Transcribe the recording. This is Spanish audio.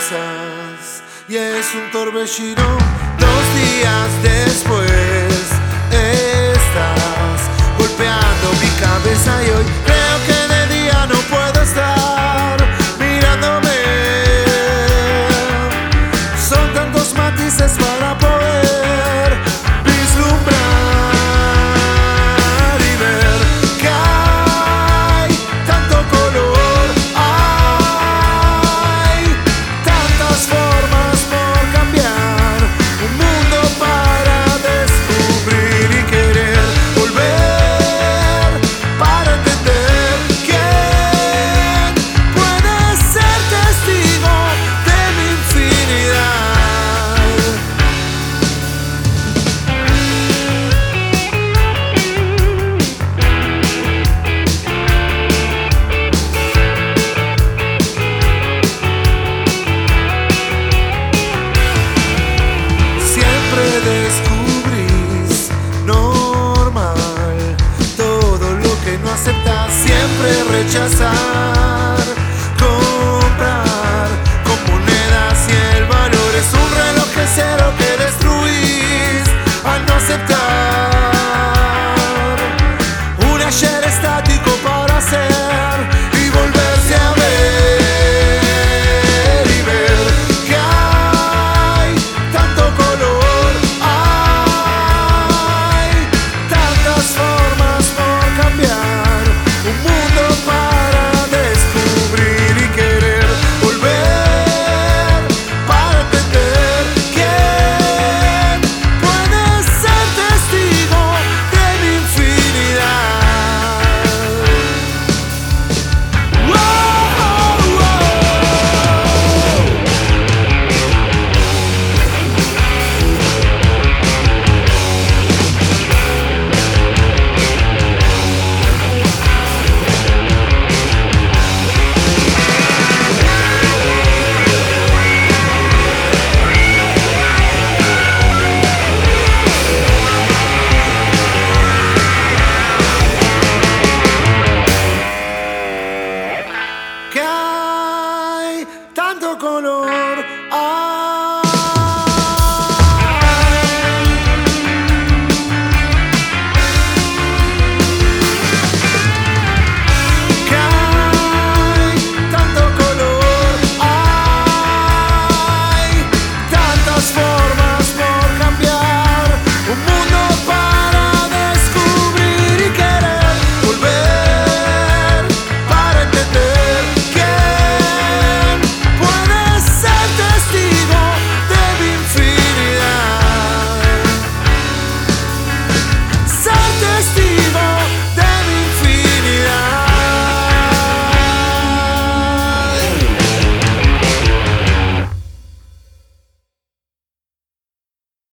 pasas y es un torbellino. 2 días después estás golpeando mi cabeza y hoy creo que de día no puedo estar mirándome. Son tantos matices para poder vislumbrar y ver que hay tanto color, hay tantas formas por cambiar, un mundo para descubrir y querer volver para entender quién puede ser testigo de mi infinidad. Siempre descubrís normal todo lo que no aceptas, siempre rechazas